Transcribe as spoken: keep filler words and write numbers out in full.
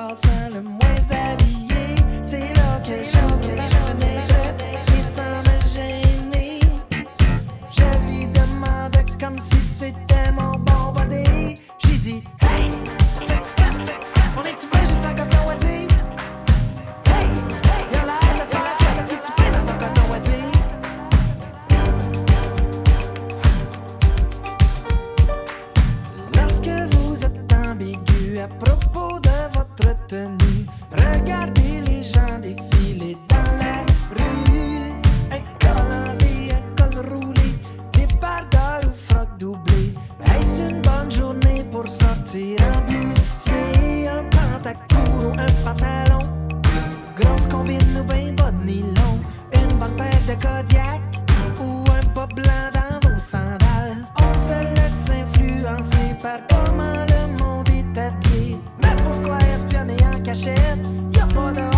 passant le moins habillé. C'est là que j'entraîne et sans me gêner. Je lui demande comme si c'était mon bon body. J'ai dit, hey, fais-tu fais, fais-tu fais, on est-tu vrai juste en coton ouaté? Hey, y'a l'air de faire fête, fais-tu plein dans ton coton ouaté? Lorsque vous êtes ambigu à propos de votre tenue, regardez les gens défiler dans la rue. Un col en V, un col roulé, des bardeurs ou frocs doublés. Est-ce une bonne journée pour sortir en bustier? Un pantacourt ou un pantalon, grosse combine ou ben bas de nylon, une bonne paire de Kodiak ou un bas blanc dans vos sandales. On se laisse influencer par comment le monde est habillé. Mais pourquoi espionner en cachette? Y'a pas de